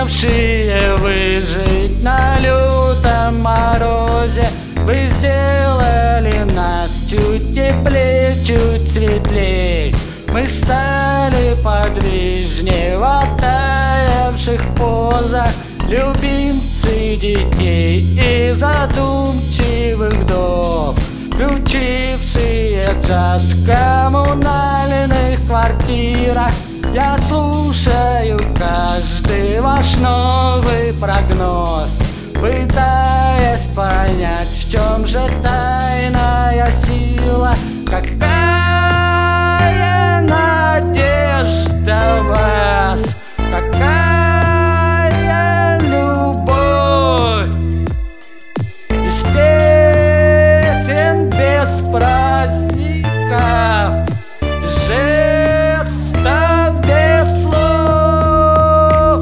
сумевшие выжить на лютом морозе. Вы сделали нас чуть теплее, чуть светлее. Мы стали подвижнее в оттаявших позах, любимцы детей и задумчивых вдов, включившие джаз в коммунальных квартирах. Я слушаю каждый ваш новый прогноз, пытаясь понять, в чем же тайная сила. Какая надежда в вас, какая любовь. Из песен без праздников, жестов без слов.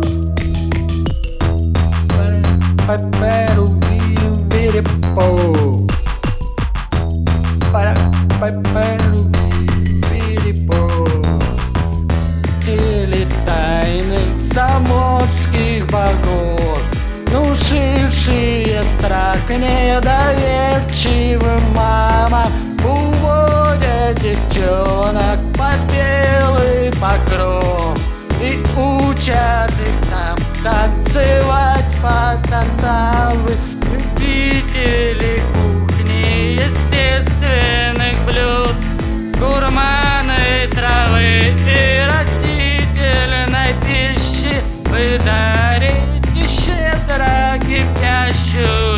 Теле тайных заморских богов, внушившие страх недоверчивым мамам, уводят девчонок под белый покров и учат их там танцевать под октавы. Любители кухни естественных блюд, гурманы травы и растительной пищи, вы дарите щедро кипящую